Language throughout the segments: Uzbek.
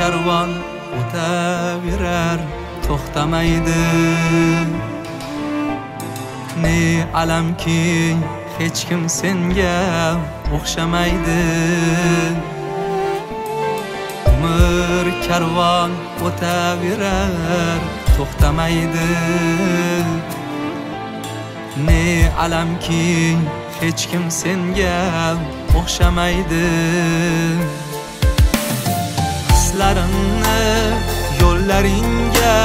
karvon o'taverar, to'xtamaydi. Ne alamki hech kim senga o'xshamaydi. Umr karvon o'taverar, to'xtamaydi. Ne alamki hech kim senga o'xshamaydi. Hislarimni yo'llaringga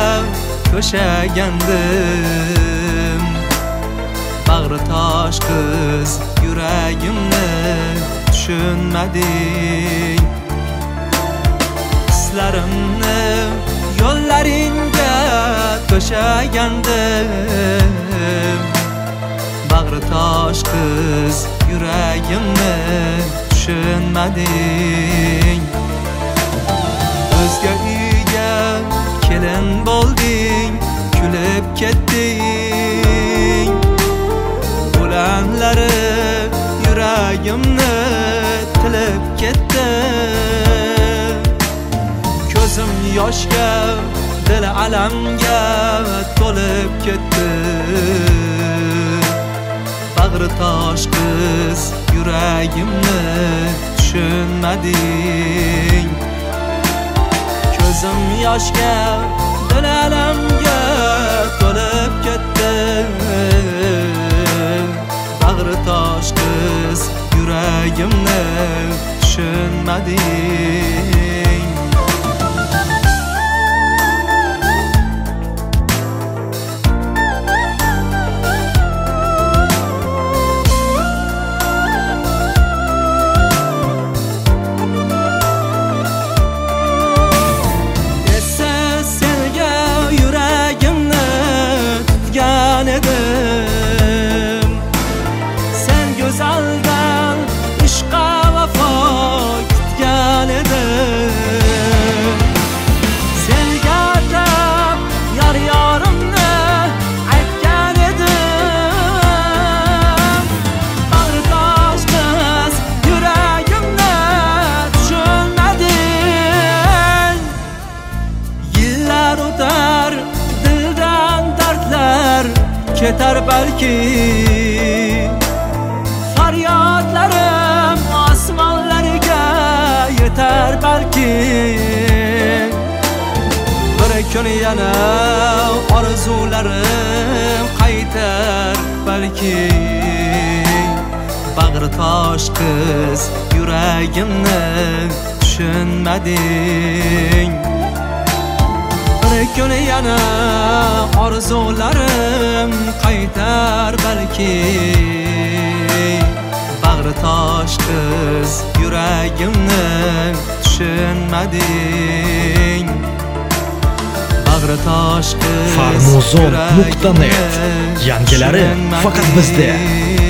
to'shagandim. Bag'ri tosh qiz yuragimni tushunmading. Hislarimni yo'llaringga to'shagandim. Bag'ri tosh qiz yuragimni tushunmading. O'zga uyga kelin bo'lding, kulib ketding. Bo'lanlari yuragimni tilib ketdi. Ko'zim yoshga, dil alamga to'lib ketdi. Bag'ri tosh qiz yuragimni tushunmading. Ko'zim yoshga, dil alamga to'lib ketdi. Bag'ri tosh qiz yuragimni tushunmading. Sen go'zaldan ishqa vafo kutgan edim. Senga atab yorimni aytgan edim. Bag'ri tosh qiz yuragimni tushunmading. Yillar o'tar, dildan dardlar ketar balki. Faryodlarim osmonlarga yetar balki. Bir kun yana orzularim qaytar balki. Bag'ri tosh qiz yuragimni tushunmading. Bir kun yana orzularim qaytar balki. Bag'ri tosh qiz yuragimni tushunmading. Bag'ri tosh qiz Farmozon.net yangilari faqat bizda.